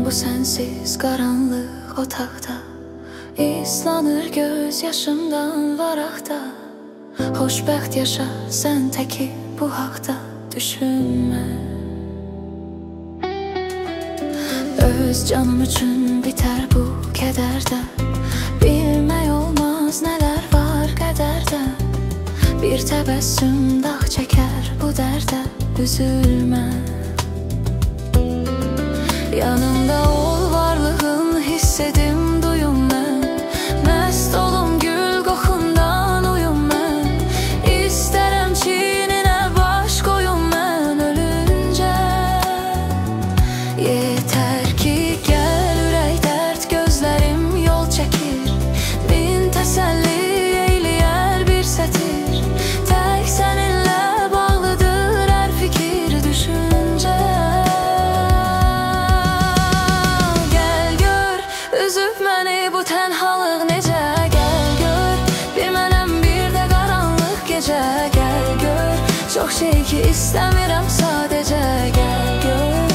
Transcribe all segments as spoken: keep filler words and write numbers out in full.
bu sensiz karanlık otaqda İslanır göz yaşımdan varaqda. Xoşbəxt yaşa sən təki bu haqda düşünmə. Öz canım üçün bitər bu kədərdə. Bilmək olmaz nələr var qədərdə. Bir təbəssüm dağ çəkər bu dərdə. Üzülmə. Yanımda ol, varlığın hiss edim, duyum mən. Məst olum gül qoxundan uyum mən. İstərəm çininə baş qoyum mən ölüncə. Yetər ki gəl ürək dərd, gözlərim yol çəkir. Min təsəlli eyləyər bir sətir. Tək səninlə bağlıdır hər fikir, düşüncə. Üzüb məni bu tənhalıq necə, gəl gör. Bir mənəm bir də qaranlıq gecə, gəl gör. Çox şey ki istəmirəm sadəcə, gəl gör.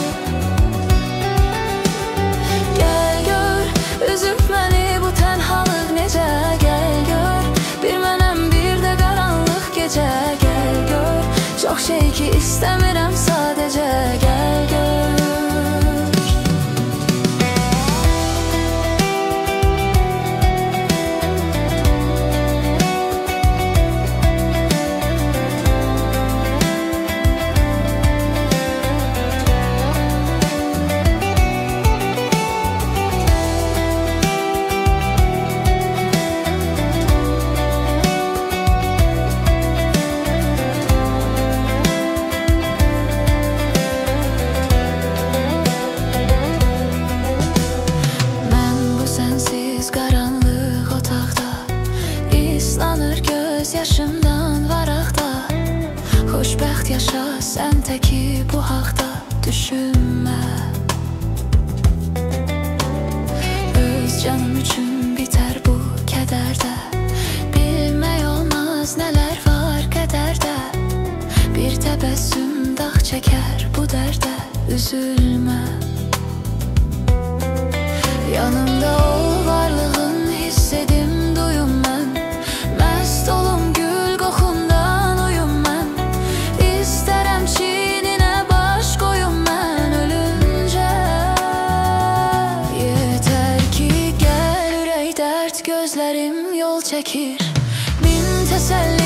Gəl gör, üzüb məni bu tənhalıq necə, gəl gör. Bir mənəm bir də qaranlıq gecə, gəl gör. Çox şey ki istəmirəm sadəcə, gəl gör. Yaşımdan varaqda. Xoşbəxt yaşa sən təki bu haqda düşünmə. Öz canım üçün bitər bu kədərdə. Bilmək olmaz nələr var qədərdə. Bir təbəssüm dağ çəkər bu dərdə. Üzülmə. Yanımda ol, varlığın hiss edim, duyum mən. Məst olum gül qoxundan uyum mən. İstərəm çininə baş qoyum mən ölüncə. Yetər ki gəl ürək dərd, gözlərim yol çəkir. Min təsəlli